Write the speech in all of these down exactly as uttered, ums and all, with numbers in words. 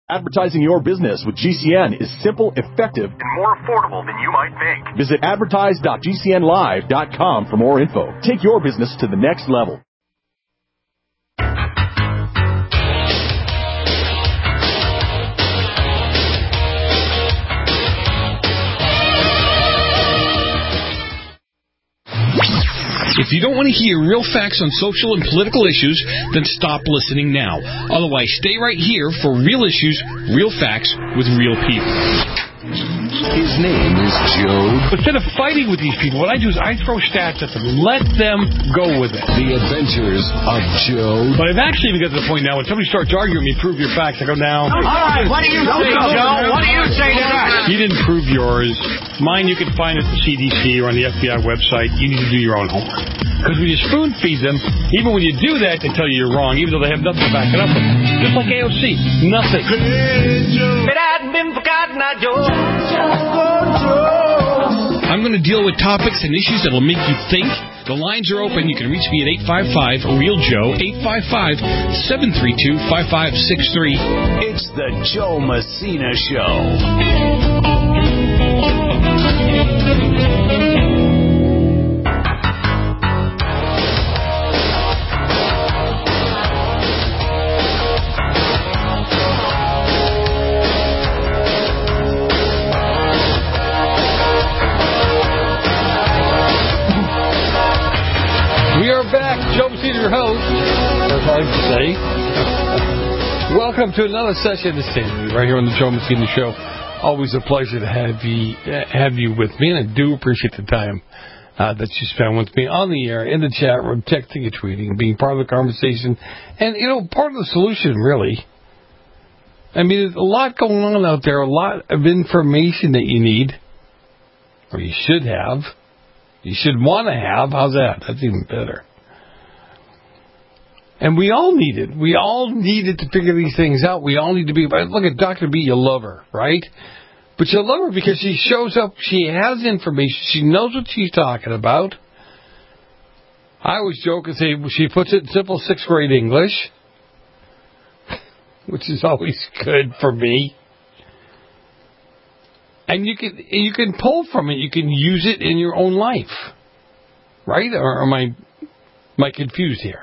Advertising your business with G C N is simple, effective, and more affordable than you might think. Visit advertise dot g c n live dot com for more info. Take your business to the next level. If you don't want to hear real facts on social and political issues, then stop listening now. Otherwise, stay right here for real issues, real facts, with real people. His name is Joe. Instead of fighting with these people, what I do is I throw stats at them. Let them go with it. The Adventures of Joe. But I've actually even got to the point now when somebody starts arguing with me, prove your facts, I go, now. All right, what do you say, Joe? What do you say to that? You didn't prove yours. Mine you can find at the C D C or on the F B I website. You need to do your own homework. Because when you spoon feed them, even when you do that, they tell you you're wrong, even though they have nothing to back it up with. Just like A O C. Nothing. If it hadn't been for Cotton Eye Joe. I'm going to deal with topics and issues that will make you think. The lines are open. You can reach me at eight five five, real joe, eight five five, seven three two, five five six three. It's the Joe Messina Show. We are back. Joe Messina, your host, as I like to say. Welcome to another session of this thing right here on the Joe Messina Show. Always a pleasure to have you have you with me, and I do appreciate the time uh, that you spend with me on the air, in the chat room, texting and tweeting, being part of the conversation, and you know, part of the solution, really. I mean, there's a lot going on out there, a lot of information that you need, or you should have. You should want to have. How's that? That's even better. And we all need it. We all needed to figure these things out. We all need to be... Look at Doctor B, you love her, right? But you love her because she shows up. She has information. She knows what she's talking about. I always joke and say she puts it in simple sixth grade English, which is always good for me. And you can you can pull from it. You can use it in your own life, right? Or am I am I confused here?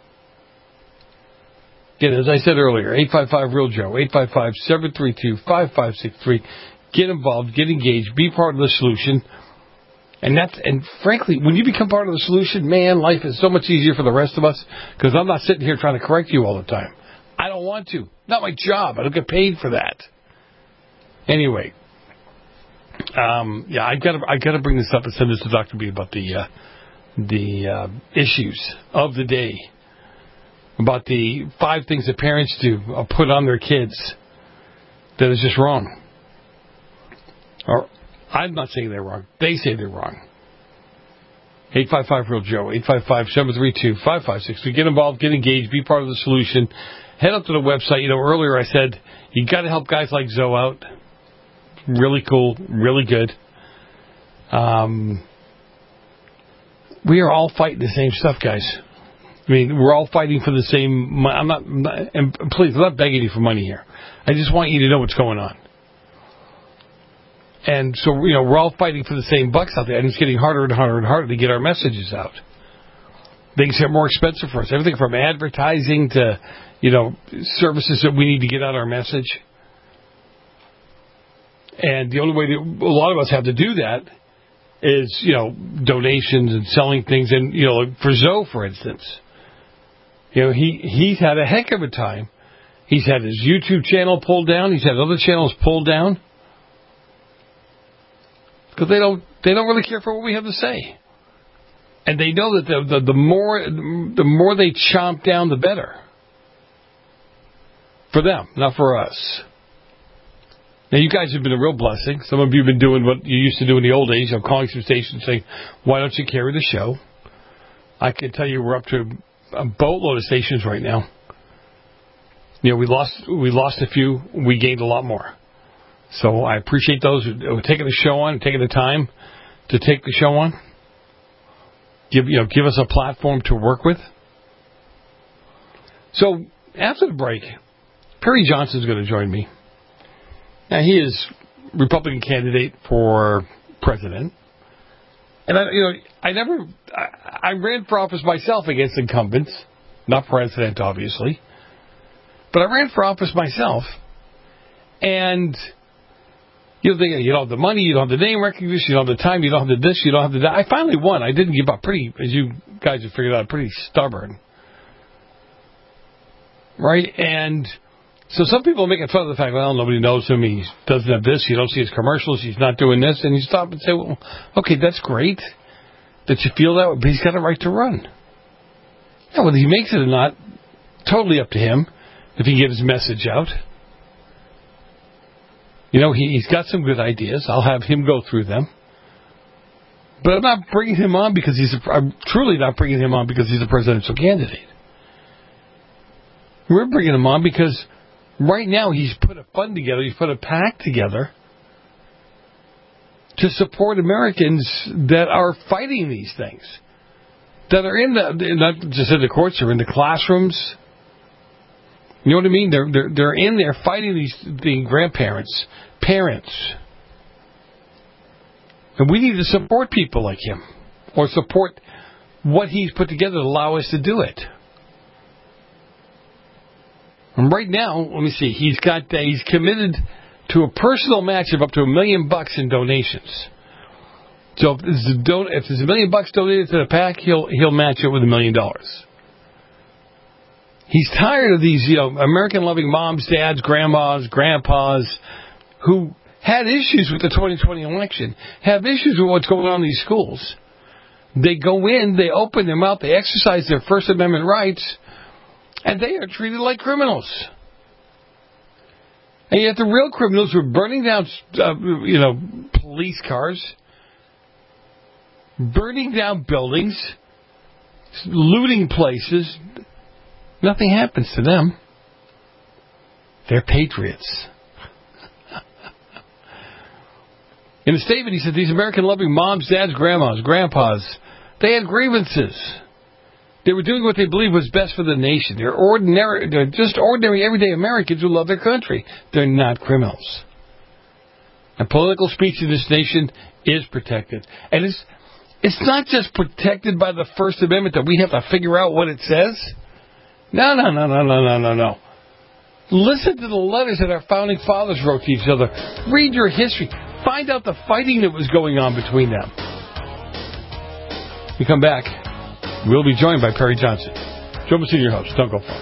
Again, as I said earlier, eight five five real Joe, eight five five, seven three two, five five six three. Get involved, get engaged, be part of the solution. And that's and frankly, when you become part of the solution, man, life is so much easier for the rest of us because I'm not sitting here trying to correct you all the time. I don't want to. Not my job. I don't get paid for that. Anyway. Um, yeah, I gotta, I gotta bring this up and send this to Doctor B about the, uh, the uh, issues of the day, about the five things that parents do or put on their kids that is just wrong. Or I'm not saying they're wrong; they say they're wrong. Eight five five real Joe, eight five five seven three two five five six three. Get involved, get engaged, be part of the solution. Head up to the website. You know, earlier I said you got to help guys like Zoe out. Really cool, really good. Um, we are all fighting the same stuff, guys. I mean, we're all fighting for the same. I'm not, I'm not, and please, I'm not begging you for money here. I just want you to know what's going on. And so, you know, we're all fighting for the same bucks out there, and it's getting harder and harder and harder to get our messages out. Things get more expensive for us. Everything from advertising to, you know, services that we need to get out our message. And the only way that a lot of us have to do that is, you know, donations and selling things. And, you know, for Zoe, for instance, you know, he, he's had a heck of a time. He's had his YouTube channel pulled down. He's had other channels pulled down. Because they don't, they don't really care for what we have to say. And they know that the, the, the more, the more they chomp down, the better. For them, not for us. Now, you guys have been a real blessing. Some of you have been doing what you used to do in the old days. I'm calling some stations saying, why don't you carry the show? I can tell you we're up to a boatload of stations right now. You know, we lost we lost a few. We gained a lot more. So I appreciate those who are taking the show on, taking the time to take the show on. Give, you know, give us a platform to work with. So after the break, Perry Johnson's going to join me. Now, he is Republican candidate for president. And, I, you know, I never, I, I ran for office myself against incumbents. Not president, obviously. But I ran for office myself. And, you know, they, you don't have the money, you don't have the name recognition, you don't have the time, you don't have the this, you don't have the that. I finally won. I didn't give up. Pretty, as you guys have figured out, pretty stubborn. Right? And so some people are making fun of the fact, well, nobody knows him, he doesn't have this, you don't see his commercials, he's not doing this. And you stop and say, well, okay, that's great that you feel that way, but he's got a right to run. Now, whether he makes it or not, totally up to him if he gives his message out. You know, he, he's got some good ideas. I'll have him go through them. But I'm not bringing him on because he's a, I'm truly not bringing him on because he's a presidential candidate. We're bringing him on because right now he's put a fund together, he's put a PAC together to support Americans that are fighting these things. That are in the, not just in the courts, they're in the classrooms. You know what I mean? They're they're they're in there fighting these the grandparents, parents, and we need to support people like him, or support what he's put together to allow us to do it. And right now, let me see, he's got uh, he's committed to a personal match of up to a million bucks in donations. So if there's a, don- if there's a million bucks donated to the PAC, he'll he'll match it with a million dollars. He's tired of these, you know, American-loving moms, dads, grandmas, grandpas, who had issues with the twenty twenty election, have issues with what's going on in these schools. They go in, they open their mouth, they exercise their First Amendment rights, and they are treated like criminals. And yet the real criminals were burning down, uh, you know, police cars, burning down buildings, looting places. Nothing happens to them. They're patriots. In a statement, he said, these American-loving moms, dads, grandmas, grandpas, they had grievances. They were doing what they believed was best for the nation. They're ordinary, they're just ordinary, everyday Americans who love their country. They're not criminals. And political speech in this nation is protected. And it's, it's not just protected by the First Amendment that we have to figure out what it says. No, no, no, no, no, no, no, no. Listen to the letters that our founding fathers wrote to each other. Read your history. Find out the fighting that was going on between them. We come back. We'll be joined by Perry Johnson. Joe Messina, your host. Don't go far.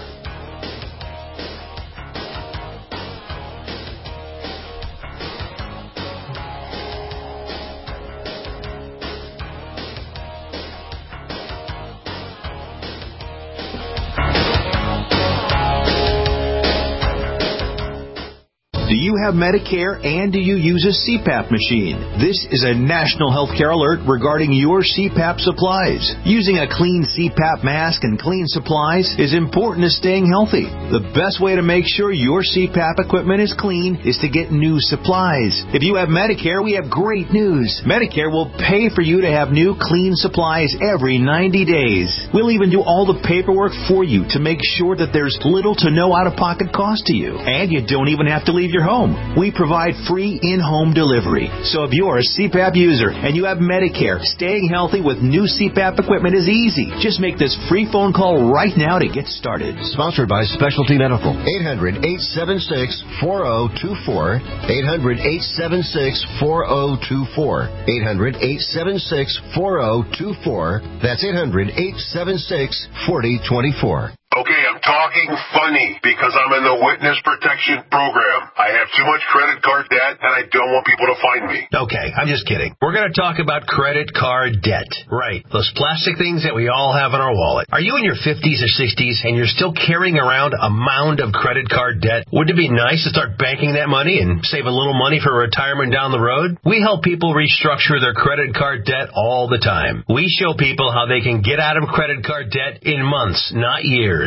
Do you have Medicare and do you use a C PAP machine? This is a national healthcare alert regarding your C PAP supplies. Using a clean C PAP mask and clean supplies is important to staying healthy. The best way to make sure your C PAP equipment is clean is to get new supplies. If you have Medicare, we have great news. Medicare will pay for you to have new clean supplies every ninety days. We'll even do all the paperwork for you to make sure that there's little to no out-of-pocket cost to you. And you don't even have to leave your home. We provide free in-home delivery. So if you're a C PAP user and you have Medicare, staying healthy with new C PAP equipment is easy. Just make this free phone call right now to get started. Sponsored by Specialty Medical. eight hundred, eight seven six, four zero two four. eight hundred, eight seven six, four zero two four. eight hundred, eight seven six, four zero two four. That's eight hundred, eight seven six, four zero two four. Okay, I'm talking funny because I'm in the witness protection program. I have too much credit card debt and I don't want people to find me. Okay, I'm just kidding. We're going to talk about credit card debt. Right, those plastic things that we all have in our wallet. Are you in your fifties or sixties and you're still carrying around a mound of credit card debt? Wouldn't it be nice to start banking that money and save a little money for retirement down the road? We help people restructure their credit card debt all the time. We show people how they can get out of credit card debt in months, not years. Listen,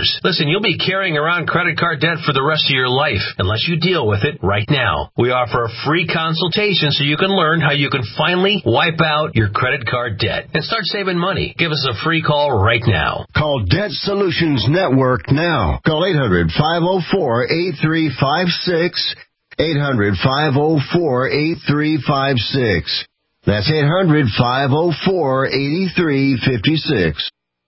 you'll be carrying around credit card debt for the rest of your life unless you deal with it right now. We offer a free consultation so you can learn how you can finally wipe out your credit card debt and start saving money. Give us a free call right now. Call Debt Solutions Network now. Call eight hundred, five oh four, eight three five six. eight hundred, five oh four, eight three five six. That's eight hundred, five oh four, eight three five six.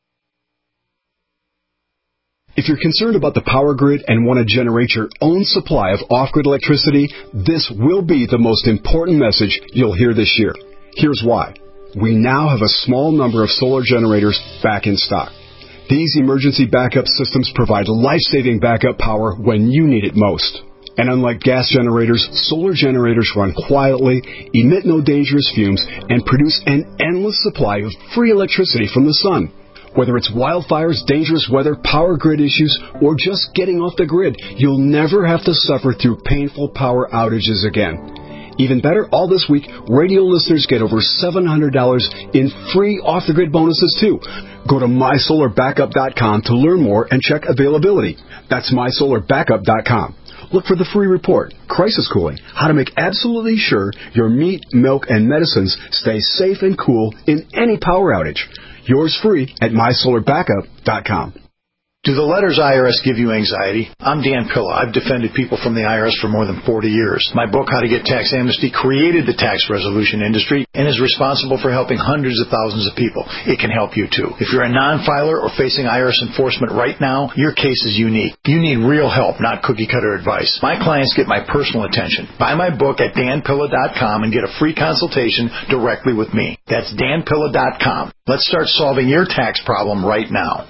If you're concerned about the power grid and want to generate your own supply of off-grid electricity, this will be the most important message you'll hear this year. Here's why. We now have a small number of solar generators back in stock. These emergency backup systems provide life-saving backup power when you need it most. And unlike gas generators, solar generators run quietly, emit no dangerous fumes, and produce an endless supply of free electricity from the sun. Whether it's wildfires, dangerous weather, power grid issues, or just getting off the grid, you'll never have to suffer through painful power outages again. Even better, all this week, radio listeners get over seven hundred dollars in free off-the-grid bonuses, too. Go to my solar backup dot com to learn more and check availability. That's my solar backup dot com. Look for the free report, Crisis Cooling, how to make absolutely sure your meat, milk, and medicines stay safe and cool in any power outage. Yours free at my solar backup dot com. Do the letters I R S give you anxiety? I'm Dan Pilla. I've defended people from the I R S for more than forty years. My book, How to Get Tax Amnesty, created the tax resolution industry and is responsible for helping hundreds of thousands of people. It can help you, too. If you're a non-filer or facing I R S enforcement right now, your case is unique. You need real help, not cookie-cutter advice. My clients get my personal attention. Buy my book at dan pilla dot com and get a free consultation directly with me. That's dan pilla dot com. Let's start solving your tax problem right now.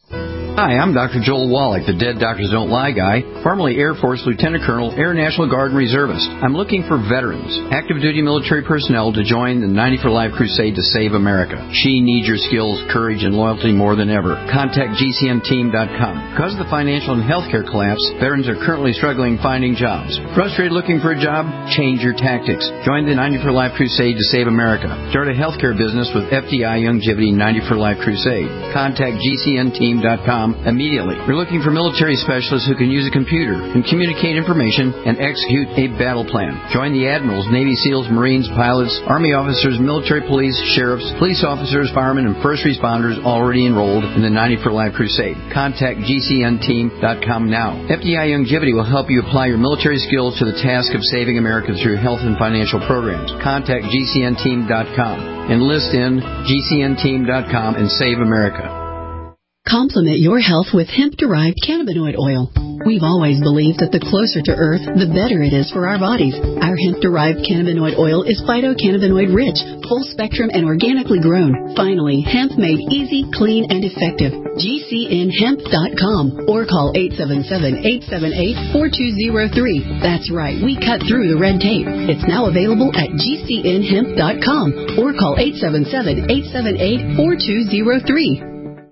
Hi, I'm Doctor Joel Wallach, the Dead Doctors Don't Lie guy, formerly Air Force Lieutenant Colonel, Air National Guard and Reservist. I'm looking for veterans, active duty military personnel to join the ninety for Life crusade to save America. She needs your skills, courage, and loyalty more than ever. Contact G C N team dot com. Because of the financial and healthcare collapse, veterans are currently struggling finding jobs. Frustrated looking for a job? Change your tactics. Join the ninety for Life crusade to save America. Start a healthcare business with F D I Longevity ninety for Life crusade. Contact G C N team dot com immediately. We're looking for military specialists who can use a computer and communicate information and execute a battle plan. Join the admirals, Navy SEALs, Marines, pilots, Army officers, military police, sheriffs, police officers, firemen, and first responders already enrolled in the ninety for Life crusade. Contact G C N team dot com now. F D I Longevity will help you apply your military skills to the task of saving America through health and financial programs. Contact G C N team dot com. Enlist in G C N team dot com and save America. Complement your health with hemp-derived cannabinoid oil. We've always believed that the closer to Earth, the better it is for our bodies. Our hemp-derived cannabinoid oil is phytocannabinoid-rich, full-spectrum, and organically grown. Finally, hemp made easy, clean, and effective. G C N hemp dot com or call eight seven seven, eight seven eight, four two zero three. That's right, we cut through the red tape. It's now available at G C N hemp dot com or call eight seven seven, eight seven eight, four two zero three.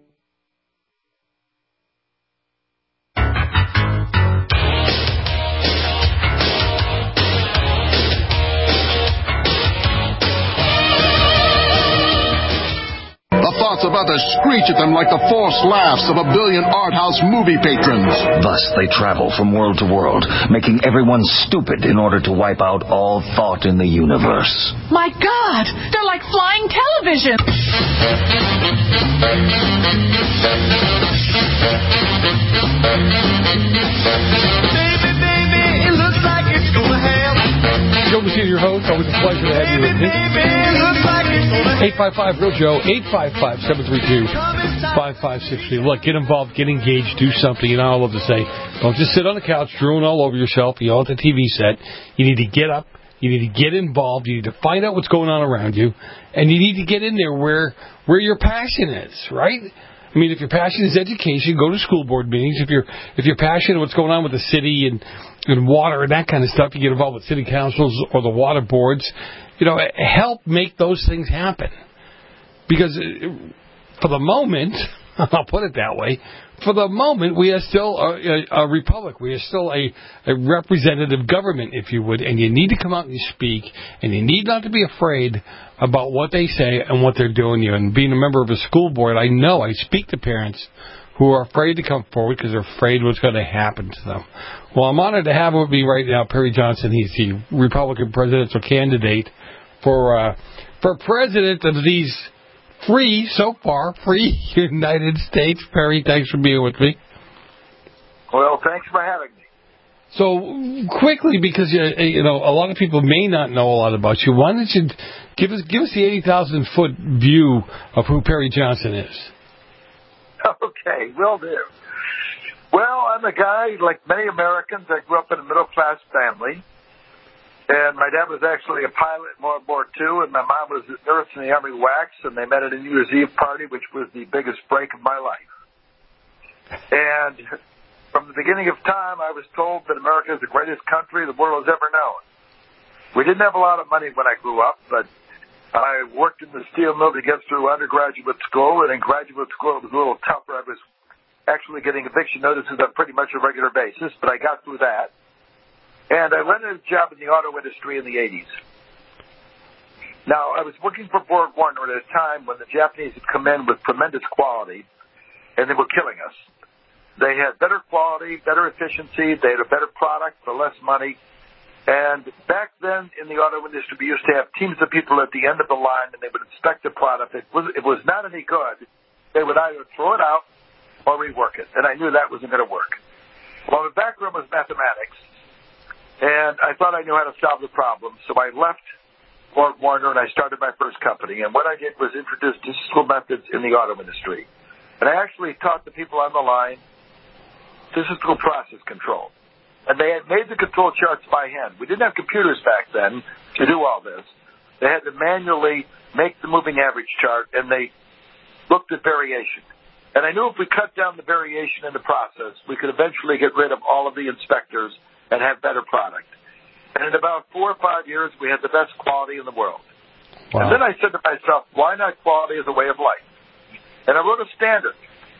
About to screech at them like the forced laughs of a billion art house movie patrons. Thus they travel from world to world, making everyone stupid in order to wipe out all thought in the universe. My God! They're like flying television! Baby, baby, it looks like it's gonna happen. Joe Messina, your host. Always a pleasure to have you with me. eight five five real Joe, eight five five, seven three two, five five six three. Look, get involved, get engaged, do something. You know, I love to say, don't just sit on the couch drooling all over yourself, you know, at the T V set. You need to get up. You need to get involved. You need to find out what's going on around you. And you need to get in there where where your passion is, right? I mean, if your passion is education, go to school board meetings. If you're if you're passionate what's going on with the city and, and water and that kind of stuff, you get involved with city councils or the water boards. You know, help make those things happen. Because for the moment, I'll put it that way, for the moment, we are still a, a, a republic. We are still a, a representative government, if you would, and you need to come out and you speak, and you need not to be afraid about what they say and what they're doing. You and being a member of a school board, I know I speak to parents who are afraid to come forward because they're afraid what's going to happen to them. Well, I'm honored to have with me right now Perry Johnson. He's the Republican presidential candidate for uh, for president of these free, so far, free United States. Perry, thanks for being with me. Well, thanks for having me. So, quickly, because you, you know a lot of people may not know a lot about you, why don't you give us give us the eighty thousand foot view of who Perry Johnson is? Okay, will do. Well, I'm a guy, like many Americans, I grew up in a middle-class family. And my dad was actually a pilot in World War Two, and my mom was a nurse in the Army Wax, and they met at a New Year's Eve party, which was the biggest break of my life. And from the beginning of time, I was told that America is the greatest country the world has ever known. We didn't have a lot of money when I grew up, but I worked in the steel mill to get through undergraduate school, and in graduate school it was a little tougher. I was actually getting eviction notices on pretty much a regular basis, but I got through that. And I landed a job in the auto industry in the eighties. Now, I was working for Borg Warner at a time when the Japanese had come in with tremendous quality, and they were killing us. They had better quality, better efficiency, they had a better product for less money. And back then in the auto industry, we used to have teams of people at the end of the line, and they would inspect the product. If it was, it was not any good, they would either throw it out or rework it. And I knew that wasn't going to work. Well, the background was mathematics. And I thought I knew how to solve the problem, so I left Borg Warner and I started my first company. And what I did was introduce statistical methods in the auto industry. And I actually taught the people on the line statistical process control. And they had made the control charts by hand. We didn't have computers back then to do all this. They had to manually make the moving average chart, and they looked at variation. And I knew if we cut down the variation in the process, we could eventually get rid of all of the inspectors and have better product. And in about four or five years, we had the best quality in the world. Wow. And then I said to myself, why not quality as a way of life? And I wrote a standard.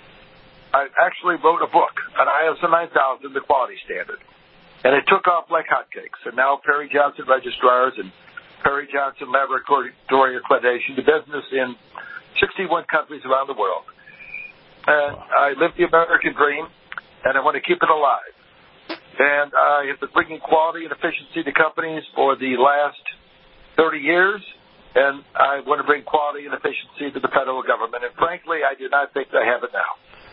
I actually wrote a book on I S O nine thousand, the quality standard. And it took off like hotcakes. And now Perry Johnson Registrars and Perry Johnson Laboratory Accreditation do business in sixty-one countries around the world. And I live the American dream, and I want to keep it alive. And I have been bringing quality and efficiency to companies for the last thirty years, and I want to bring quality and efficiency to the federal government. And frankly, I do not think they have it now.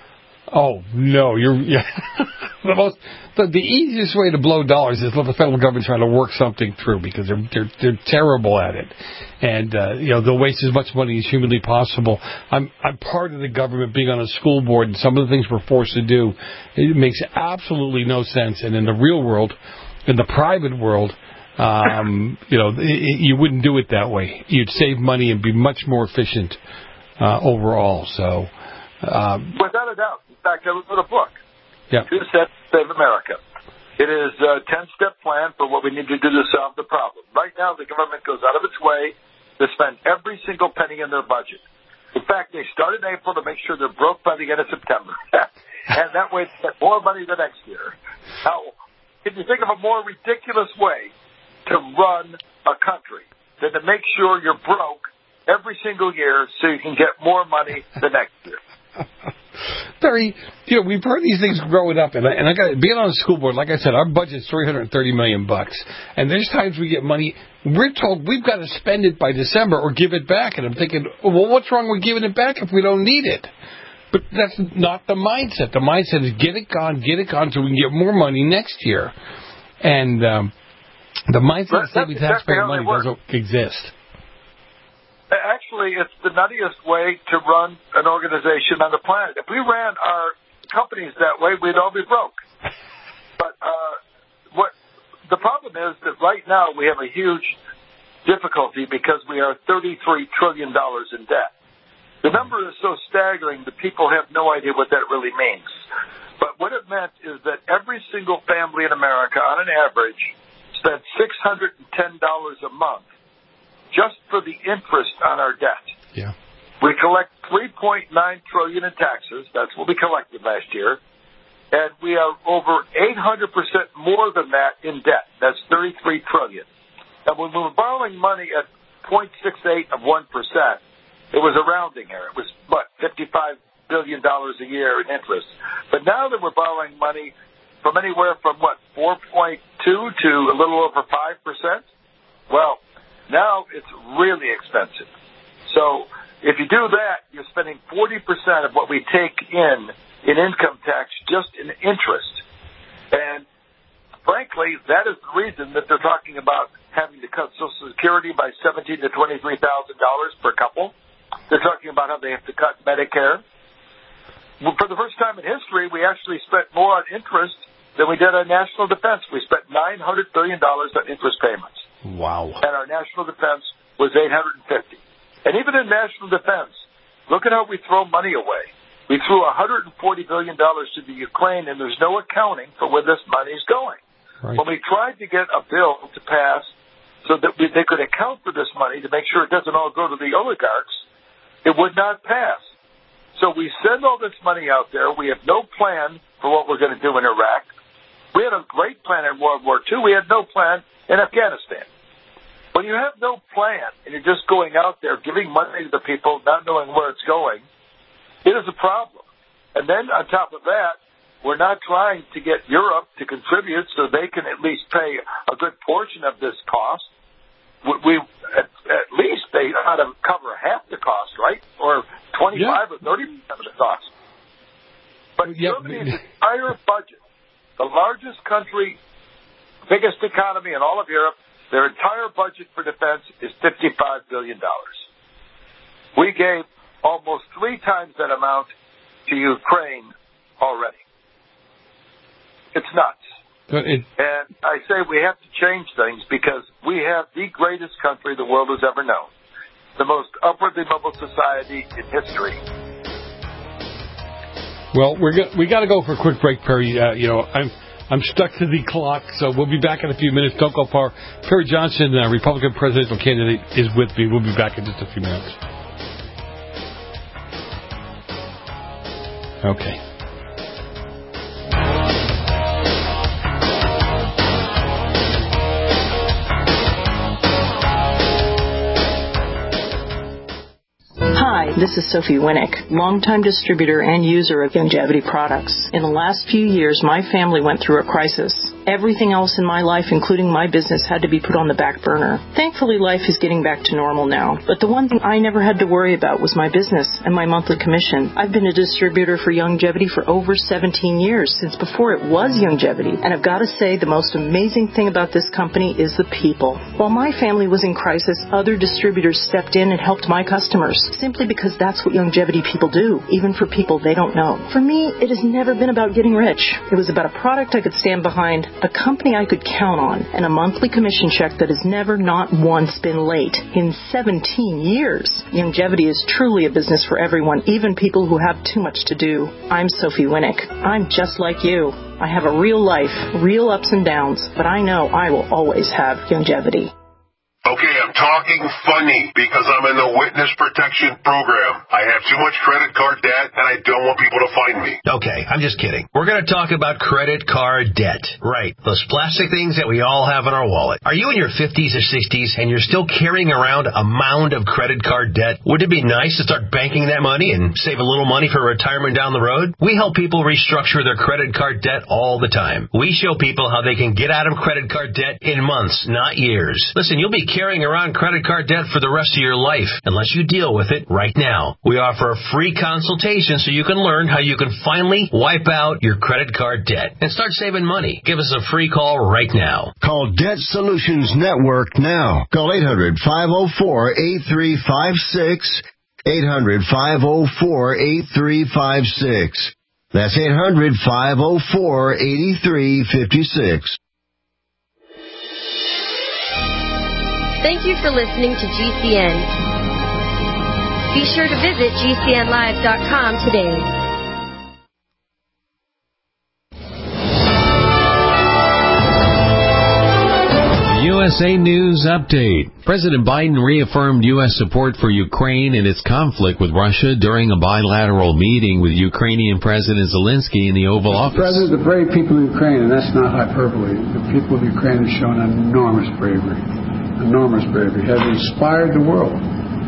Oh no, you're yeah. the most the, the easiest way to blow dollars is let the federal government try to work something through, because they're they're, they're terrible at it, and uh, you know they'll waste as much money as humanly possible. I'm I'm part of the government, being on a school board, and some of the things we're forced to do, it makes absolutely no sense. And in the real world, in the private world, um, you know, it, you wouldn't do it that way. You'd save money and be much more efficient uh, overall. So. Um, Without a doubt. In fact, I wrote a book, yeah. Two Steps to Save America. It is a ten-step plan for what we need to do to solve the problem. Right now, the government goes out of its way to spend every single penny in their budget. In fact, they start in April to make sure they're broke by the end of September. And that way they get more money the next year. Now, can you think of a more ridiculous way to run a country than to make sure you're broke every single year so you can get more money the next year? Perry, you know, we've heard these things growing up, and I, and I got being on the school board. Like I said, our budget's three hundred thirty million bucks, and there's times we get money. We're told we've got to spend it by December or give it back, and I'm thinking, well, what's wrong with giving it back if we don't need it? But that's not the mindset. The mindset is get it gone, get it gone, so we can get more money next year. And um, the mindset of saving taxpayer money doesn't exist. Actually, it's the nuttiest way to run an organization on the planet. If we ran our companies that way, we'd all be broke. But uh, what the problem is that right now we have a huge difficulty because we are thirty-three trillion dollars in debt. The number is so staggering that people have no idea what that really means. But what it meant is that every single family in America, on an average, spent six hundred ten dollars a month just for the interest on our debt. Yeah. We collect three point nine trillion dollars in taxes. That's what we collected last year. And we are over eight hundred percent more than that in debt. That's thirty-three trillion dollars. And when we were borrowing money at zero point six eight of one percent, it was a rounding error. It was, what, fifty-five billion dollars a year in interest. But now that we're borrowing money from anywhere from, what, four point two to a little over five percent, well, now it's really expensive. So if you do that, you're spending forty percent of what we take in in income tax just in interest. And frankly, that is the reason that they're talking about having to cut Social Security by seventeen thousand to twenty-three thousand dollars per couple. They're talking about how they have to cut Medicare. Well, for the first time in history, we actually spent more on interest than we did on national defense. We spent nine hundred billion dollars on interest payments. Wow. And our national defense was eight hundred fifty. And even in national defense, look at how we throw money away. We threw one hundred forty billion dollars to the Ukraine, and there's no accounting for where this money is going. Right. When we tried to get a bill to pass so that we, they could account for this money to make sure it doesn't all go to the oligarchs, it would not pass. So we send all this money out there. We have no plan for what we're going to do in Iraq. We had a great plan in World War Two. We had no plan in Afghanistan. When you have no plan and you're just going out there giving money to the people, not knowing where it's going, it is a problem. And then on top of that, we're not trying to get Europe to contribute so they can at least pay a good portion of this cost. We, we at, at least they ought to cover half the cost, right? Or twenty-five yeah. or thirty percent of the cost. But yeah. Germany's entire budget, the largest country, biggest economy in all of Europe, their entire budget for defense is fifty-five billion dollars. We gave almost three times that amount to Ukraine already. It's nuts. It, and I say we have to change things because we have the greatest country the world has ever known, the most upwardly mobile society in history. Well, we're go- we got to go for a quick break, Perry. Uh, you know, I'm I'm stuck to the clock, so we'll be back in a few minutes. Don't go far. Perry Johnson, uh, Republican presidential candidate, is with me. We'll be back in just a few minutes. Okay. Hi, this is Sophie Winnick, longtime distributor and user of Youngevity products. In the last few years, my family went through a crisis. Everything else in my life, including my business, had to be put on the back burner. Thankfully, life is getting back to normal now. But the one thing I never had to worry about was my business and my monthly commission. I've been a distributor for Youngevity for over seventeen years, since before it was Youngevity. And I've got to say, the most amazing thing about this company is the people. While my family was in crisis, other distributors stepped in and helped my customers, simply because that's what Youngevity people do, even for people they don't know. For me, it has never been about getting rich. It was about a product I could stand behind, a company I could count on, and a monthly commission check that has never not once been late in seventeen years. Youngevity is truly a business for everyone, even people who have too much to do. I'm Sophie Winnick. I'm just like you. I have a real life, real ups and downs, but I know I will always have Youngevity. Okay, I'm talking funny because I'm in the witness protection program. I have too much credit card debt and I don't want people to find me. Okay, I'm just kidding. We're going to talk about credit card debt. Right, those plastic things that we all have in our wallet. Are you in your fifties or sixties and you're still carrying around a mound of credit card debt? Would it be nice to start banking that money and save a little money for retirement down the road? We help people restructure their credit card debt all the time. We show people how they can get out of credit card debt in months, not years. Listen, you'll be carrying around credit card debt for the rest of your life unless you deal with it right now. We offer a free consultation so you can learn how you can finally wipe out your credit card debt and start saving money. Give us a free call right now. Call Debt Solutions Network now. Call eight hundred, five oh four, eight three five six, eight hundred, five oh four, eight three five six. That's eight hundred, five oh four, eight three five six. Thank you for listening to G C N. Be sure to visit G C N live dot com today. U S A News Update. President Biden reaffirmed U S support for Ukraine in its conflict with Russia during a bilateral meeting with Ukrainian President Zelensky in the Oval Office. President, the brave people of Ukraine, and that's not hyperbole, the people of Ukraine have shown enormous bravery. Enormous bravery, has inspired the world.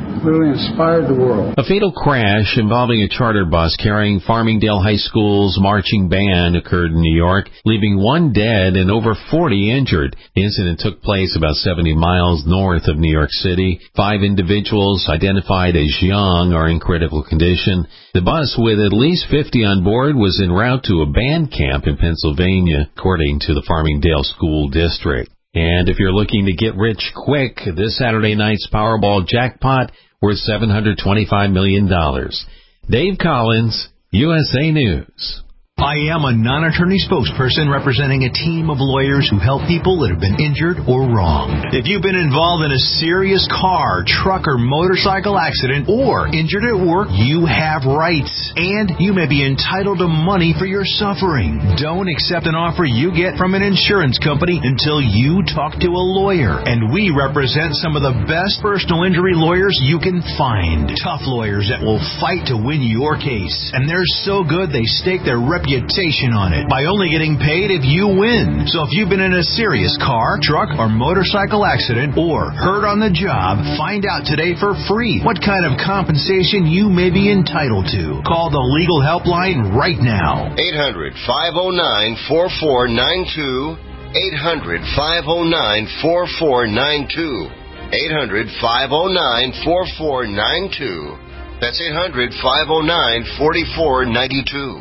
really inspired the world. A fatal crash involving a charter bus carrying Farmingdale High School's marching band occurred in New York, leaving one dead and over forty injured. The incident took place about seventy miles north of New York City. Five individuals identified as young are in critical condition. The bus, with at least fifty on board, was en route to a band camp in Pennsylvania, according to the Farmingdale School District. And if you're looking to get rich quick, this Saturday night's Powerball jackpot worth seven hundred twenty-five million dollars. Dave Collins, U S A News. I am a non-attorney spokesperson representing a team of lawyers who help people that have been injured or wronged. If you've been involved in a serious car, truck, or motorcycle accident or injured at work, you have rights, and you may be entitled to money for your suffering. Don't accept an offer you get from an insurance company until you talk to a lawyer, and we represent some of the best personal injury lawyers you can find. Tough lawyers that will fight to win your case, and they're so good they stake their reputation on it by only getting paid if you win. So if you've been in a serious car, truck, or motorcycle accident or hurt on the job, find out today for free what kind of compensation you may be entitled to. Call the legal helpline right now. eight hundred, five oh nine, four four nine two. eight hundred, five oh nine, four four nine two. eight hundred, five oh nine, four four nine two. That's eight hundred, five oh nine, four four nine two.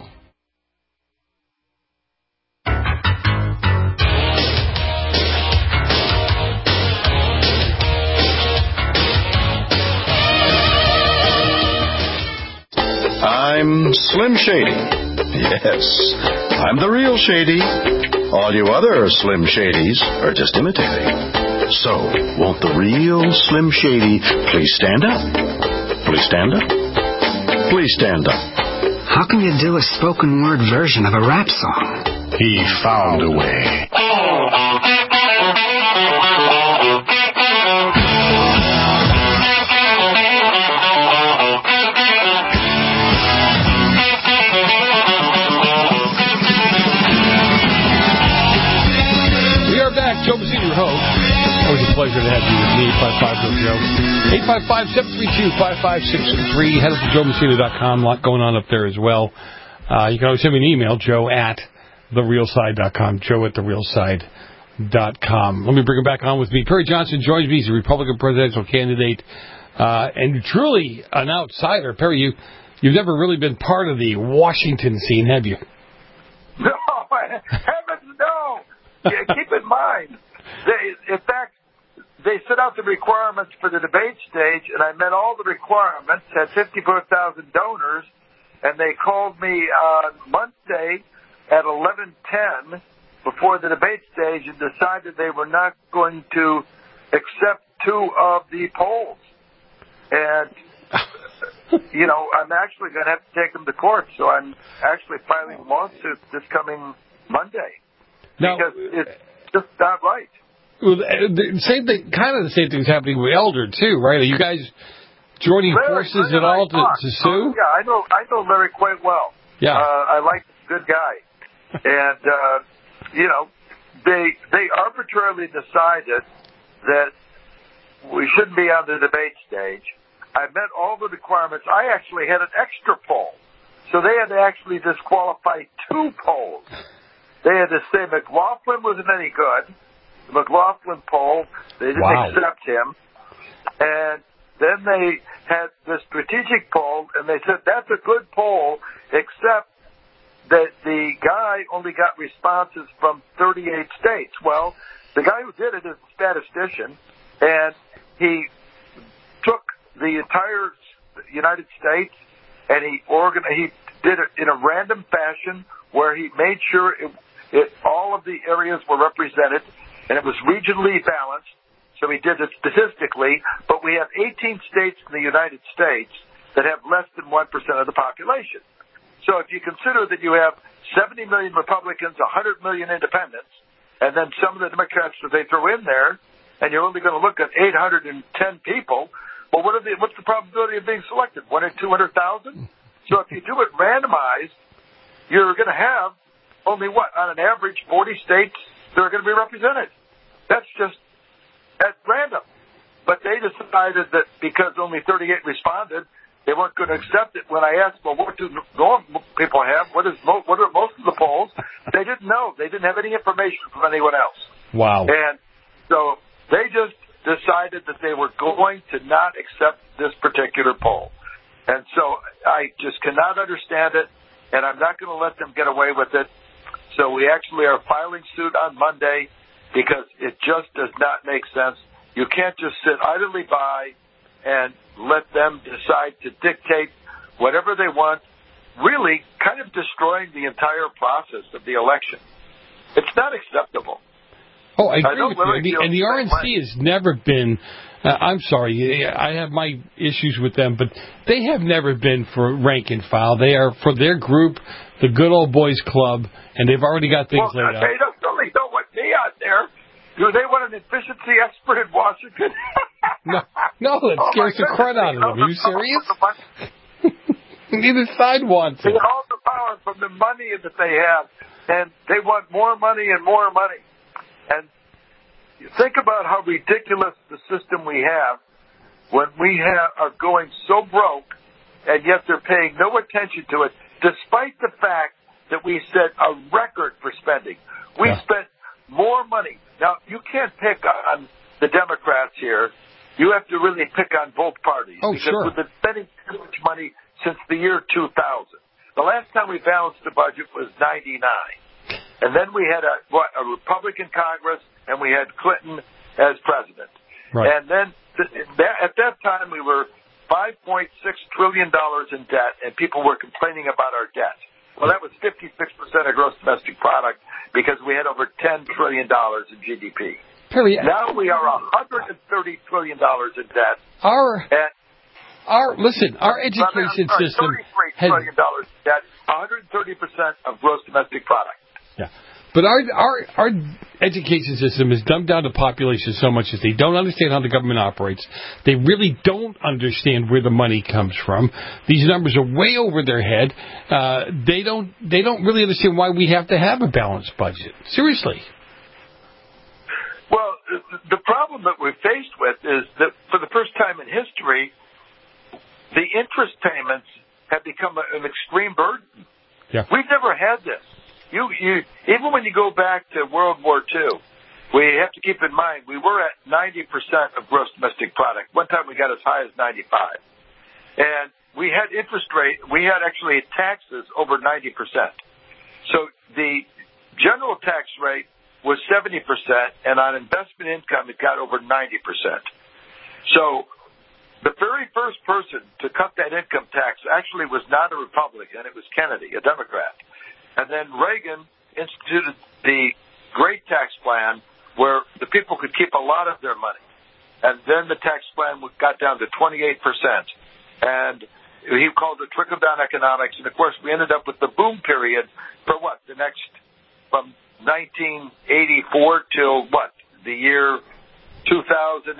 I'm Slim Shady. Yes, I'm the real Shady. All you other Slim Shadys are just imitating. So, won't the real Slim Shady please stand up? Please stand up? Please stand up. How can you do a spoken word version of a rap song? He found a way. Joe Messina, your host. Always a pleasure to have you with me, eight five five Joe. eight five five, seven three two, five five six three. Head up to joe messina dot com. A lot going on up there as well. Uh, you can always send me an email, joe at the real side dot com, joe at the real side dot com. Let me bring him back on with me. Perry Johnson joins me. He's a Republican presidential candidate uh, and truly an outsider. Perry, you, you've never really been part of the Washington scene, have you? No, heavens no. Yeah, keep in mind, they, in fact, they set out the requirements for the debate stage, and I met all the requirements, had fifty-four thousand donors, and they called me on Monday at eleven ten before the debate stage and decided they were not going to accept two of the polls. And, you know, I'm actually going to have to take them to court, so I'm actually filing a lawsuit this coming Monday. Now, because it's just not right. Well, the same thing, kind of the same thing's happening with Elder too, right? Are you guys joining Larry, forces Larry at all to, to sue? Oh, yeah, I know. I know Larry quite well. Yeah, uh, I like him, good guy, and uh, you know, they they arbitrarily decided that we shouldn't be on the debate stage. I met all the requirements. I actually had an extra poll, so they had to actually disqualify two polls. They had to say McLaughlin wasn't any good. The McLaughlin poll, they didn't wow. accept him. And then they had the strategic poll, and they said that's a good poll, except that the guy only got responses from thirty-eight states. Well, the guy who did it is a statistician, and he took the entire United States, and he organ- he did it in a random fashion where he made sure it It, all of the areas were represented, and it was regionally balanced, so we did it statistically, but we have eighteen states in the United States that have less than one percent of the population. So if you consider that you have seventy million Republicans, one hundred million independents, and then some of the Democrats that they throw in there, and you're only going to look at eight hundred ten people, well, what are the, what's the probability of being selected? One in two hundred thousand? So if you do it randomized, you're going to have only what, on an average, forty states that are going to be represented. That's just at random. But they they decided that because only thirty-eight responded, they weren't going to accept it. When I asked, well, what do normal people have? What is mo- what are most of the polls? They didn't know. They didn't have any information from anyone else. Wow. And so they just decided that they were going to not accept this particular poll. And so I just cannot understand it, and I'm not going to let them get away with it. So we actually are filing suit on Monday because it just does not make sense. You can't just sit idly by and let them decide to dictate whatever they want, really kind of destroying the entire process of the election. It's not acceptable. Oh, I agree I with you. And the, and the R N C has never been, uh, I'm sorry, I have my issues with them, but they have never been for rank and file. They are for their group, the Good Old Boys Club, and they've already got things well, laid out. They don't really don't want me out there. Do they want an efficiency expert in Washington? no, no, that oh scares the crud out of them. Are you serious? Neither side wants They it. get all the power from the money that they have, and they want more money and more money. And you think about how ridiculous the system we have when we have, are going so broke, and yet they're paying no attention to it, despite the fact that we set a record for spending. We Yeah. spent more money. Now, you can't pick on the Democrats here. You have to really pick on both parties. Oh, because sure. we've been spending too much money since the year two thousand. The last time we balanced the budget was ninety-nine. And then we had a what a Republican Congress, and we had Clinton as president. Right. And then th- that, at that time we were five point six trillion dollars in debt, and people were complaining about our debt. Well, that was fifty-six percent of gross domestic product because we had over ten trillion dollars in G D P. Period. Now we are one hundred thirty trillion dollars in debt. Our and our listen, our education I'm sorry, system thirty-three has trillion dollars in debt, one hundred thirty percent of gross domestic product. yeah. But our our our education system has dumbed down the population so much that they don't understand how the government operates. They really don't understand where the money comes from. These numbers are way over their head. Uh, they don't they don't really understand why we have to have a balanced budget. Seriously. Well, the problem that we're faced with is that for the first time in history, the interest payments have become an extreme burden. Yeah. We've never had this. You, you, even when you go back to World War Two, we have to keep in mind we were at ninety percent of gross domestic product. One time we got as high as ninety-five, and we had interest rate. We had actually taxes over ninety percent. So the general tax rate was seventy percent, and on investment income it got over ninety percent. So the very first person to cut that income tax actually was not a Republican; it was Kennedy, a Democrat. And then Reagan instituted the Great Tax Plan where the people could keep a lot of their money. And then the tax plan got down to twenty-eight percent. And he called it trickle-down economics. And, of course, we ended up with the boom period for what? The next, from nineteen eighty-four till what? The year two thousand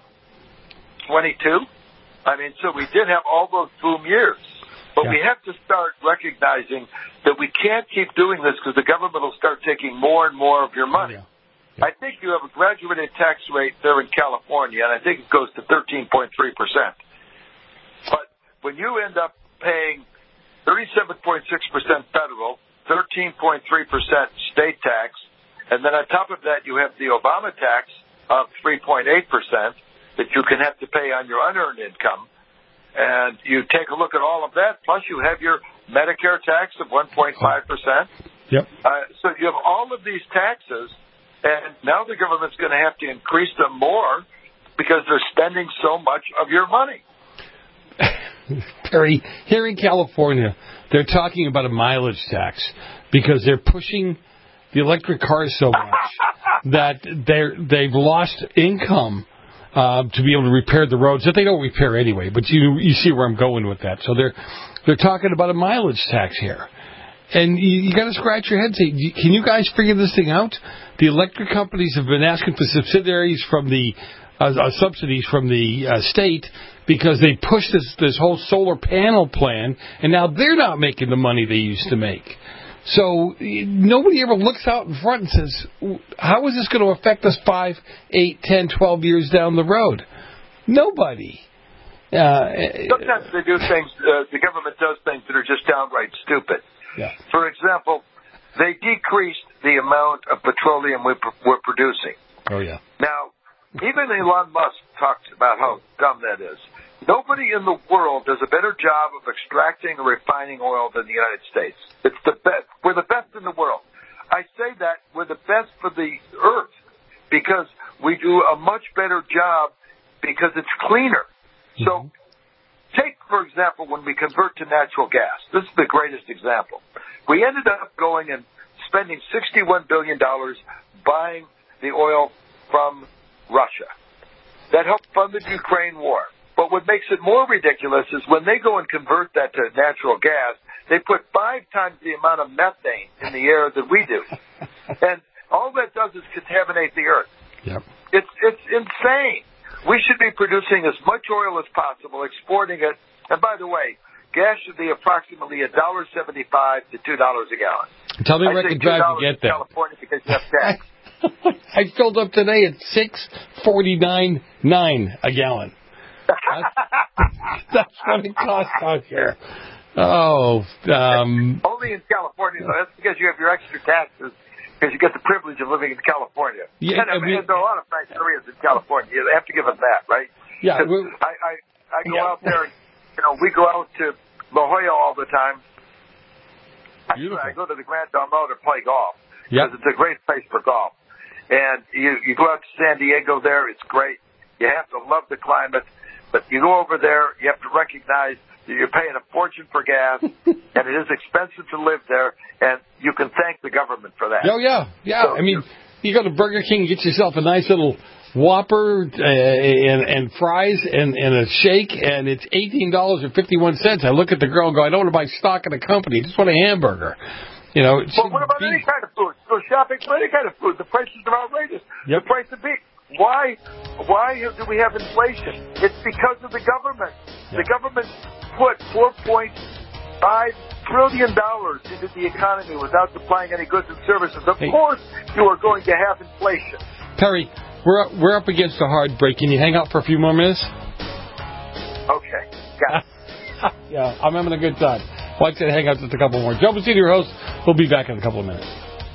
twenty-two? I mean, so we did have all those boom years. But yeah. we have to start recognizing that we can't keep doing this because the government will start taking more and more of your money. Yeah. Yeah. I think you have a graduated tax rate there in California, and I think it goes to thirteen point three percent. But when you end up paying thirty-seven point six percent federal, thirteen point three percent state tax, and then on top of that you have the Obama tax of three point eight percent that you can have to pay on your unearned income, and you take a look at all of that, plus you have your Medicare tax of one point five percent. Yep. Uh, so you have all of these taxes, and now the government's going to have to increase them more because they're spending so much of your money. Perry, here in California, they're talking about a mileage tax because they're pushing the electric cars so much that they're, they've lost income uh, to be able to repair the roads that they don't repair anyway. But you you see where I'm going with that. So they're they're talking about a mileage tax here. And you, you got to scratch your head and say, can you guys figure this thing out? The electric companies have been asking for subsidiaries from the uh, uh, subsidies from the uh, state because they pushed this this whole solar panel plan, and now they're not making the money they used to make. So nobody ever looks out in front and says, how is this going to affect us five, eight, ten, twelve years down the road? Nobody. Uh, Sometimes they do things, uh, the government does things that are just downright stupid. Yeah. For example, they decreased the amount of petroleum we pr- we're producing. Oh, yeah. Now, even Elon Musk talks about how dumb that is. Nobody in the world does a better job of extracting and refining oil than the United States. It's the best. We're the best in the world. I say that we're the best for the earth because we do a much better job because it's cleaner. So, take, for example, when we convert to natural gas. This is the greatest example. We ended up going and spending sixty-one billion dollars buying the oil from Russia. That helped fund the Ukraine war. But what makes it more ridiculous is when they go and convert that to natural gas, they put five times the amount of methane in the air that we do. And all that does is contaminate the earth. Yep. It's, it's insane. We should be producing as much oil as possible, exporting it. And by the way, gas should be approximately one dollar seventy-five to two dollars a gallon. Tell me I where I say can drive to get in that. California because you have tax. I filled up today at six forty nine nine a gallon. That's, that's what it costs out here. Oh, um, only in California though. That's because you have your extra taxes. Because you get the privilege of living in California. Yeah, and I mean, I mean, there are a lot of nice areas in California. You have to give them that, right? Yeah. I, I, I go yeah. out there, and, you know, we go out to La Jolla all the time. Actually, I go to the Grand Dormo to play golf. Because yep. it's a great place for golf. And you, you go out to San Diego there, it's great. You have to love the climate. But you go over there, you have to recognize that you're paying a fortune for gas, and it is expensive to live there, and you can thank the government for that. Oh, yeah, yeah. So, I mean, you go to Burger King, get yourself a nice little Whopper uh, and, and fries and, and a shake, and it's eighteen dollars and fifty-one cents. I look at the girl and go, I don't want to buy stock in a company. I just want a hamburger. You know, it well, what about be... any kind of food? Go shopping for any kind of food. The prices are outrageous. Yep. The price of beef. Why, why do we have inflation? It's because of the government. Yeah. The government put four point five trillion dollars into the economy without supplying any goods and services. Of hey. course, you are going to have inflation. Perry, we're up, we're up against a hard break. Can you hang out for a few more minutes? Okay. Yeah. Yeah, I'm having a good time. Well, I'd say hang out just a couple more. Joe Bucini, your host. We'll be back in a couple of minutes.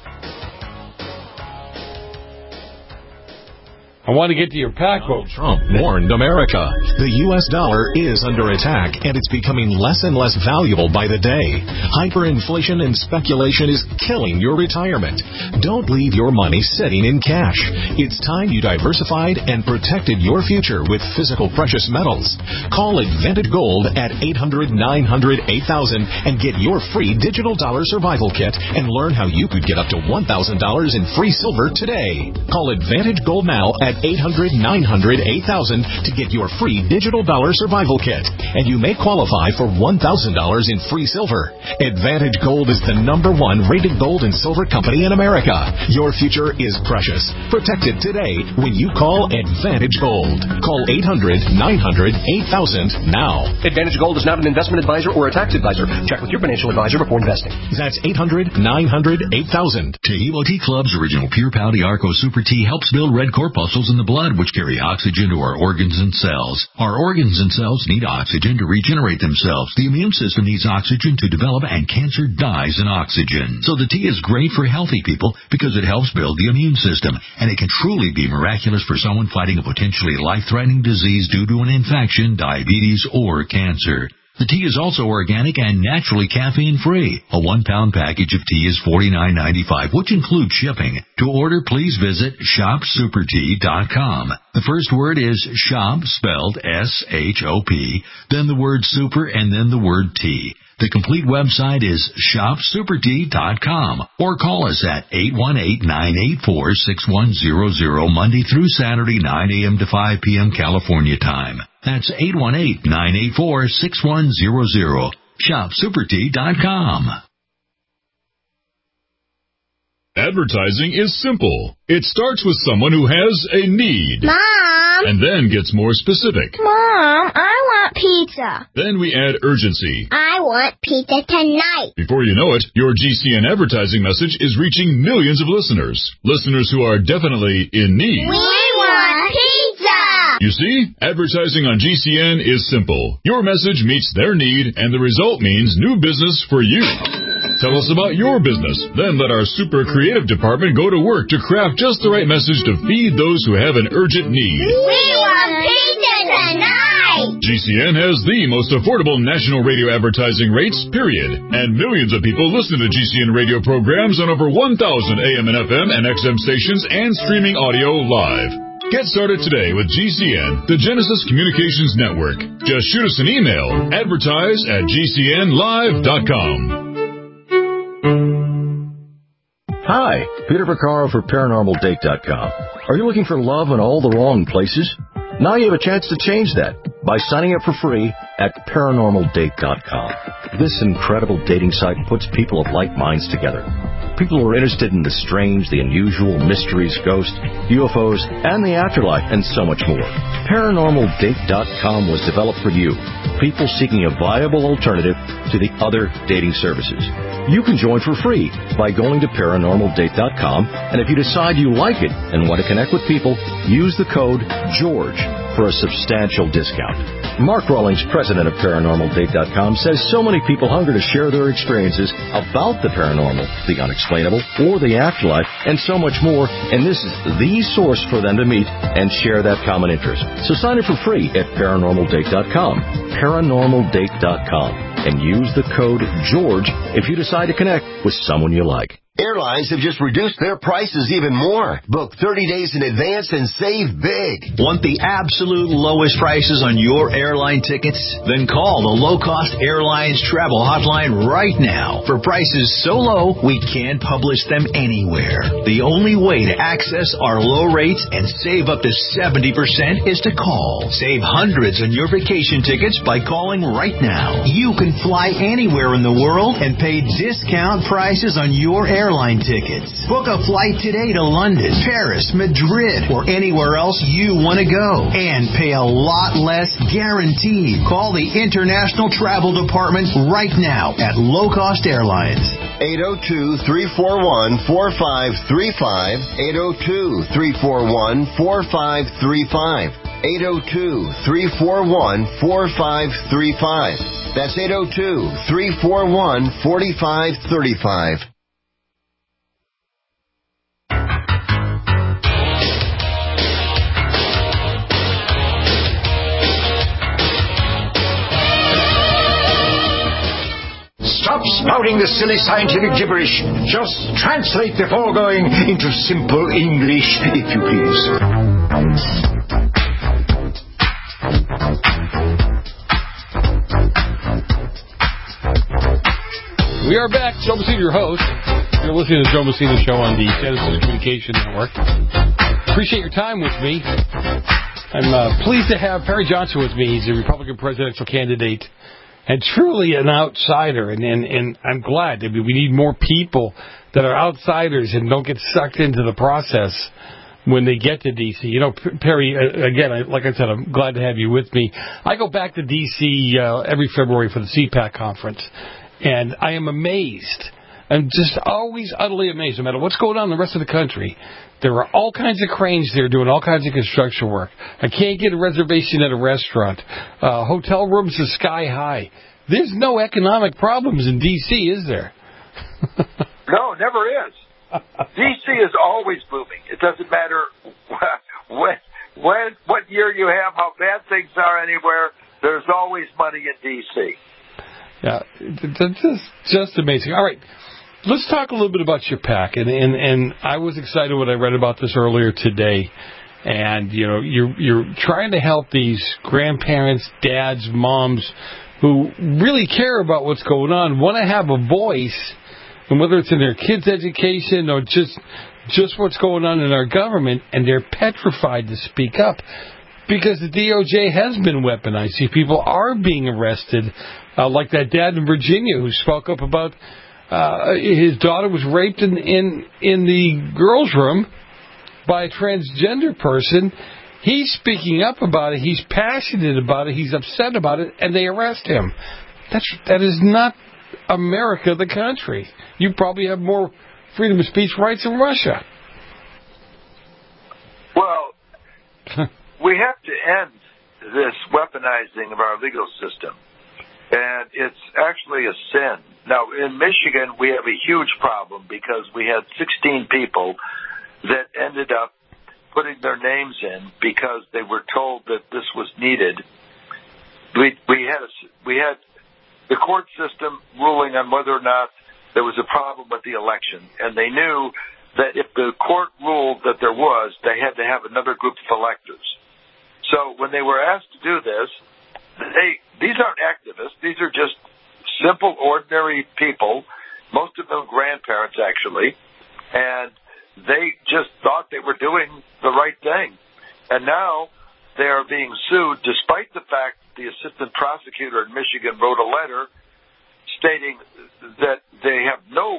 I want to get to your pack vote. Trump warned America. The U S dollar is under attack, and it's becoming less and less valuable by the day. Hyperinflation and speculation is killing your retirement. Don't leave your money sitting in cash. It's time you diversified and protected your future with physical precious metals. Call Advantage Gold at eight hundred, nine hundred, eight thousand and get your free digital dollar survival kit and learn how you could get up to one thousand dollars in free silver today. Call Advantage Gold now at eight hundred, nine hundred, eight thousand to get your free digital dollar survival kit. And you may qualify for one thousand dollars in free silver. Advantage Gold is the number one rated gold and silver company in America. Your future is precious. Protect it today when you call Advantage Gold. Call eight hundred, nine hundred, eight thousand now. Advantage Gold is not an investment advisor or a tax advisor. Check with your financial advisor before investing. That's eight hundred, nine hundred, eight thousand. Tehillo Tea Club's original Pure Pouty Arco Super Tea helps build red corpuscles in the blood, which carry oxygen to our organs and cells. Our organs and cells need oxygen to regenerate themselves. The immune system needs oxygen to develop, and cancer dies in oxygen. So the tea is great for healthy people because it helps build the immune system, and it can truly be miraculous for someone fighting a potentially life-threatening disease due to an infection, diabetes, or cancer. The tea is also organic and naturally caffeine-free. A one-pound package of tea is forty-nine ninety-five, which includes shipping. To order, please visit shop super tea dot com. The first word is shop, spelled S H O P, then the word super, and then the word tea. The complete website is shop super tea dot com, or call us at eight one eight, nine eight four, six one zero zero Monday through Saturday, nine a.m. to five p.m. California time. That's eight one eight, nine eight four, six one zero zero. shop super tea dot com. Advertising is simple. It starts with someone who has a need. Mom! And then gets more specific. Mom, I want pizza. Then we add urgency. I want pizza tonight. Before you know it, your G C N advertising message is reaching millions of listeners. Listeners who are definitely in need. We want pizza! You see, advertising on G C N is simple. Your message meets their need, and the result means new business for you. Tell us about your business. Then let our super creative department go to work to craft just the right message to feed those who have an urgent need. We want pizza tonight! G C N has the most affordable national radio advertising rates, period. And millions of people listen to G C N radio programs on over one thousand A M and F M and X M stations and streaming audio live. Get started today with G C N, the Genesis Communications Network. Just shoot us an email, advertise at G C N live dot com. Hi, Peter Vaccaro for Paranormal Date dot com. Are you looking for love in all the wrong places? Now you have a chance to change that by signing up for free at Paranormal Date dot com. This incredible dating site puts people of like minds together. People who are interested in the strange, the unusual, mysteries, ghosts, U F Os, and the afterlife, and so much more. Paranormal Date dot com was developed for you, people seeking a viable alternative to the other dating services. You can join for free by going to Paranormal Date dot com, and if you decide you like it and want to connect with people, use the code GEORGE for a substantial discount. Mark Rawlings, president of Paranormal Date dot com, says so many people hunger to share their experiences about the paranormal, the unexplainable, or the afterlife, and so much more, and this is the source for them to meet and share that common interest. So sign up for free at Paranormal Date dot com, Paranormal Date dot com, and use the code GEORGE if you decide to connect with someone you like. Airlines have just reduced their prices even more. Book thirty days in advance and save big. Want the absolute lowest prices on your airline tickets? Then call the Low Cost Airlines Travel Hotline right now. For prices so low, we can't publish them anywhere. The only way to access our low rates and save up to seventy percent is to call. Save hundreds on your vacation tickets by calling right now. You can fly anywhere in the world and pay discount prices on your airline airline tickets. Book a flight today to London, Paris, Madrid, or anywhere else you want to go. And pay a lot less guaranteed. Call the International Travel Department right now at Low Cost Airlines. eight oh two, three four one, four five three five. eight oh two, three four one, four five three five. eight oh two, three four one, four five three five. That's eight oh two, three four one, four five three five. Stop spouting the silly scientific gibberish. Just translate the foregoing into simple English, if you please. We are back. Joe Messina, your host. You're listening to the Joe Messina Show on the Genesis Communication Network. Appreciate your time with me. I'm uh, pleased to have Perry Johnson with me. He's a Republican presidential candidate and truly an outsider. And, and, and I'm glad. I mean, we need more people that are outsiders and don't get sucked into the process when they get to D C. You know, Perry, again, I, like I said, I'm glad to have you with me. I go back to D C uh, every February for the C PAC conference, and I am amazed. I'm just always utterly amazed. No matter what's going on in the rest of the country, there are all kinds of cranes there doing all kinds of construction work. I can't get a reservation at a restaurant. Uh, hotel rooms are sky high. There's no economic problems in D C, is there? No, never is. D C is always booming. It doesn't matter when, when, what year you have, how bad things are anywhere. There's always money in D C. Yeah, that's just, just amazing. All right. Let's talk a little bit about your PAC, and, and and I was excited when I read about this earlier today. And you know, you're you're trying to help these grandparents, dads, moms, who really care about what's going on, want to have a voice, and whether it's in their kids' education or just just what's going on in our government, and they're petrified to speak up because the D O J has been weaponized. See, people are being arrested, uh, like that dad in Virginia who spoke up about. Uh, his daughter was raped in, in in the girls' room by a transgender person. He's speaking up about it. He's passionate about it. He's upset about it, and they arrest him. That's that is not America, the country. You probably have more freedom of speech rights in Russia. Well, we have to end this weaponizing of our legal system. And it's actually a sin. Now, in Michigan, we have a huge problem because we had sixteen people that ended up putting their names in because they were told that this was needed. We, we had a, we had the court system ruling on whether or not there was a problem with the election. And they knew that if the court ruled that there was, they had to have another group of electors. So when they were asked to do this, they these aren't activists. These are just simple, ordinary people, most of them grandparents, actually. And they just thought they were doing the right thing. And now they are being sued, despite the fact the assistant prosecutor in Michigan wrote a letter stating that they have no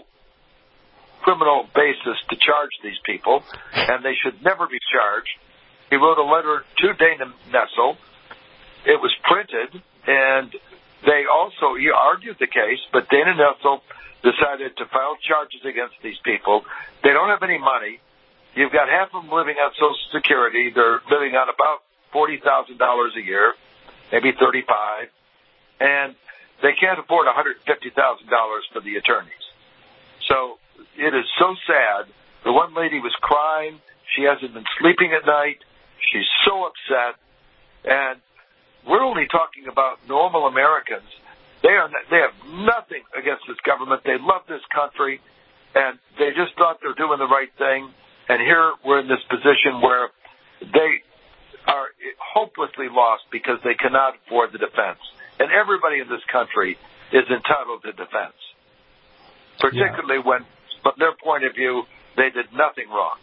criminal basis to charge these people, and they should never be charged. He wrote a letter to Dana Nessel. It was printed, and they also, he argued the case, but Dana Nessel decided to file charges against these people. They don't have any money. You've got half of them living on Social Security. They're living on about forty thousand dollars a year, maybe thirty-five, and they can't afford one hundred fifty thousand dollars for the attorneys. So it is so sad. The one lady was crying. She hasn't been sleeping at night. She's so upset. And we're only talking about normal Americans. They are they have nothing against this government. They love this country, and they just thought they're doing the right thing. And here we're in this position where they are hopelessly lost because they cannot afford the defense. And everybody in this country is entitled to defense, particularly yeah. when, from their point of view, they did nothing wrong.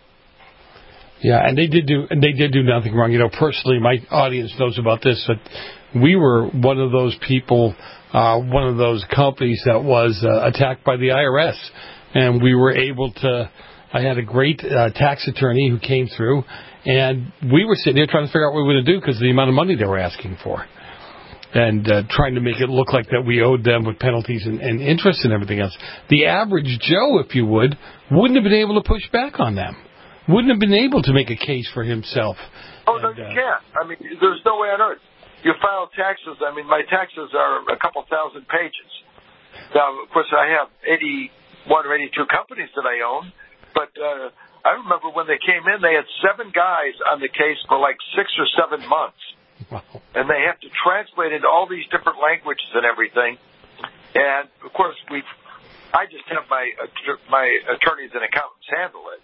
Yeah, and they did do and they did do nothing wrong. You know, personally, my audience knows about this, but we were one of those people, uh, one of those companies that was uh, attacked by the I R S, and we were able to. I had a great uh, tax attorney who came through, and we were sitting there trying to figure out what we were going to do because of the amount of money they were asking for, and uh, trying to make it look like that we owed them with penalties and, and interest and everything else. The average Joe, if you would, wouldn't have been able to push back on them. Wouldn't have been able to make a case for himself. Oh, and, no, you uh, can't. I mean, there's no way on earth. You file taxes. I mean, my taxes are a couple thousand pages. Now, of course, I have eighty-one or eighty-two companies that I own, but uh, I remember when they came in, they had seven guys on the case for like six or seven months. Wow. And they have to translate into all these different languages and everything. And, of course, we I just have my my attorneys and accountants handle it.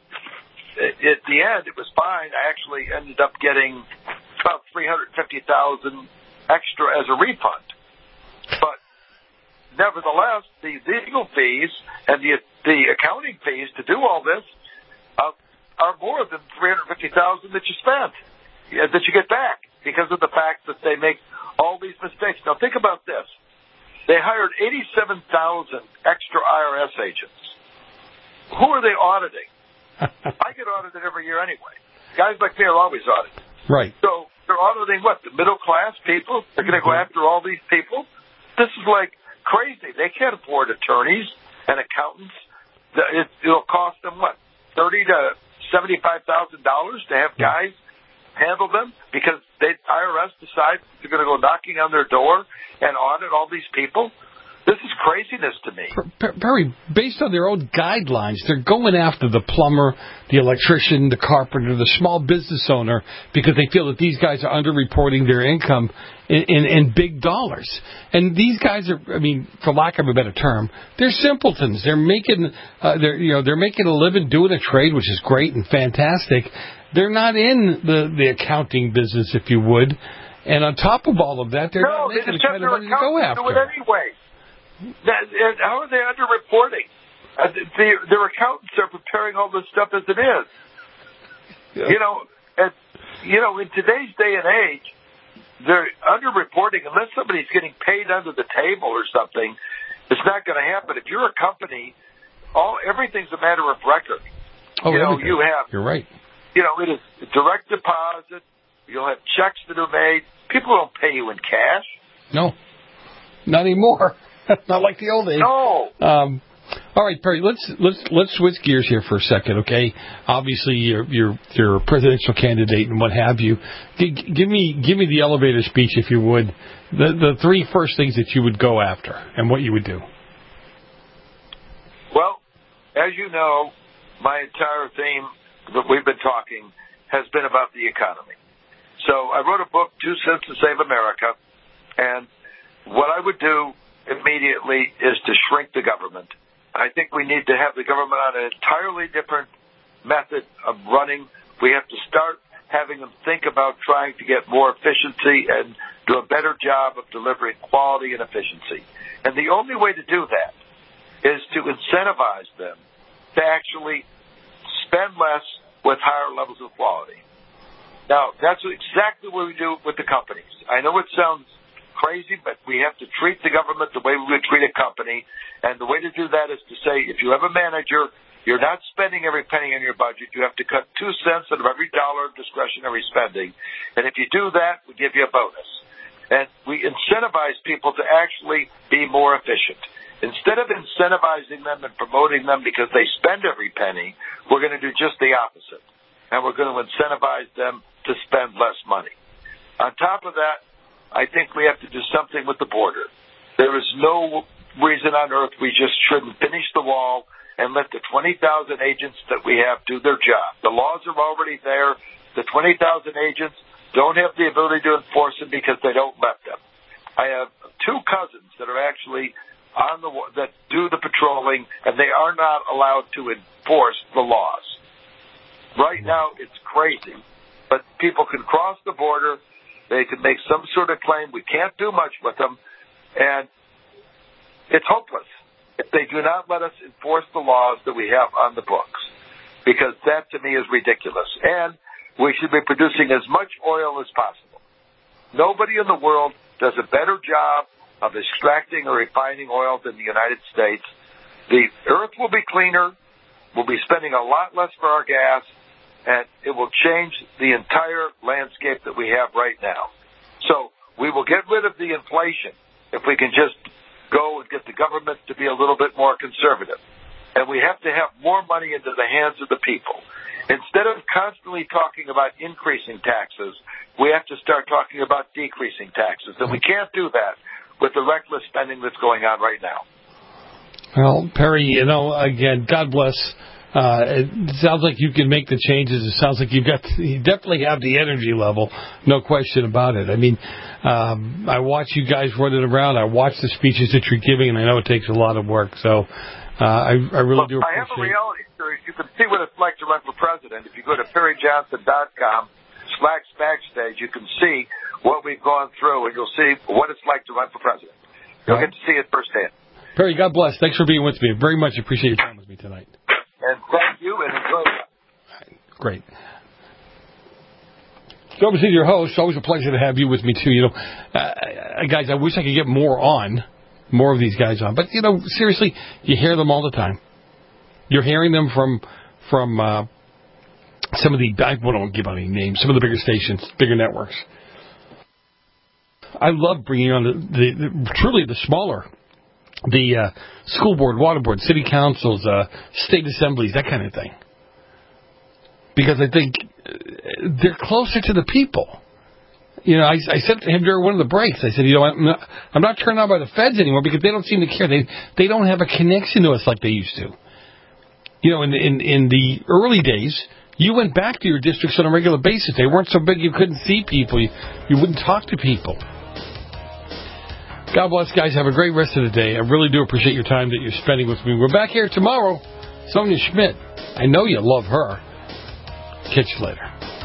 At the end, it was fine. I actually ended up getting about three hundred fifty thousand dollars extra as a refund. But nevertheless, the legal fees and the the accounting fees to do all this uh, are more than three hundred fifty thousand dollars that you spent, uh, that you get back because of the fact that they make all these mistakes. Now, think about this. They hired eighty-seven thousand extra I R S agents. Who are they auditing? I get audited every year anyway. Guys like me are always audited. Right. So they're auditing what? The middle class people? They're going to go after all these people? This is like crazy. They can't afford attorneys and accountants. It, it'll cost them what? Thirty to seventy-five thousand dollars to have guys handle them because the I R S decides they're going to go knocking on their door and audit all these people. This is craziness to me. Perry, based on their own guidelines, they're going after the plumber, the electrician, the carpenter, the small business owner, because they feel that these guys are underreporting their income in, in, in big dollars. And these guys are, I mean, for lack of a better term, they're simpletons. They're making, uh, they're you know, they're making a living doing a trade, which is great and fantastic. They're not in the, the accounting business, if you would. And on top of all of that, they're no, not making they the kind of money to go after. Do it anyway. That, how are they underreporting? Uh, the, their accountants are preparing all this stuff as it is. Yeah. You know, and, you know, in today's day and age, they're underreporting unless somebody's getting paid under the table or something. It's not going to happen. If you're a company, all everything's a matter of record. Oh, you know, everything. you have. You're right. You know, it is direct deposit. You'll have checks that are made. People don't pay you in cash. No, not anymore. Not like the old days. No. Um, All right, Perry. Let's let's let's switch gears here for a second, okay? Obviously, you're you're you're a presidential candidate and what have you. G- give me give me the elevator speech, if you would. The the three first things that you would go after and what you would do. Well, as you know, my entire theme that we've been talking has been about the economy. So I wrote a book, Two Cents to Save America, and what I would do immediately is to shrink the government. I think we need to have the government on an entirely different method of running. We have to start having them think about trying to get more efficiency and do a better job of delivering quality and efficiency. And the only way to do that is to incentivize them to actually spend less with higher levels of quality. Now, that's exactly what we do with the companies. I know it sounds crazy, but we have to treat the government the way we would treat a company. And the way to do that is to say, if you have a manager, you're not spending every penny in your budget. You have to cut two cents out of every dollar of discretionary spending. And if you do that, we give you a bonus. And we incentivize people to actually be more efficient. Instead of incentivizing them and promoting them because they spend every penny, we're going to do just the opposite. And we're going to incentivize them to spend less money. On top of that, I think we have to do something with the border. There is no reason on earth we just shouldn't finish the wall and let the twenty thousand agents that we have do their job. The laws are already there. The twenty thousand agents don't have the ability to enforce them because they don't let them. I have two cousins that are actually on the that do the patrolling, and they are not allowed to enforce the laws. Right now, it's crazy, but people can cross the border. They can make some sort of claim. We can't do much with them, and it's hopeless if they do not let us enforce the laws that we have on the books, because that, to me, is ridiculous. And we should be producing as much oil as possible. Nobody in the world does a better job of extracting or refining oil than the United States. The earth will be cleaner. We'll be spending a lot less for our gas. And it will change the entire landscape that we have right now. So we will get rid of the inflation if we can just go and get the government to be a little bit more conservative. And we have to have more money into the hands of the people. Instead of constantly talking about increasing taxes, we have to start talking about decreasing taxes. And we can't do that with the reckless spending that's going on right now. Well, Perry, you know, again, God bless. Uh, it sounds like you can make the changes. It sounds like you've got, you definitely have the energy level, no question about it. I mean, um, I watch you guys running around. I watch the speeches that you're giving, and I know it takes a lot of work. So uh, I, I really well, do appreciate it. I have a reality series. You can see what it's like to run for president. If you go to perry johnson dot com slash backstage, you can see what we've gone through, and you'll see what it's like to run for president. You'll right. get to see it firsthand. Perry, God bless. Thanks for being with me. Very much appreciate your time with me tonight. And thank you, and enjoy that. Great. So, obviously, your host. Always a pleasure to have you with me, too. You know, uh, guys, I wish I could get more on, more of these guys on. But, you know, seriously, you hear them all the time. You're hearing them from from uh, some of the, I won't give out any names, some of the bigger stations, bigger networks. I love bringing on the, the, the truly the smaller the uh, school board, water board, city councils, uh, state assemblies, that kind of thing. Because I think they're closer to the people. You know, I, I said to him during one of the breaks, I said, you know, I'm not, I'm not turned on by the feds anymore because they don't seem to care. They they don't have a connection to us like they used to. You know, in in, in the early days, you went back to your districts on a regular basis. They weren't so big you couldn't see people. You, you wouldn't talk to people. God bless, guys. Have a great rest of the day. I really do appreciate your time that you're spending with me. We're back here tomorrow. Sonia Schmidt. I know you love her. Catch you later.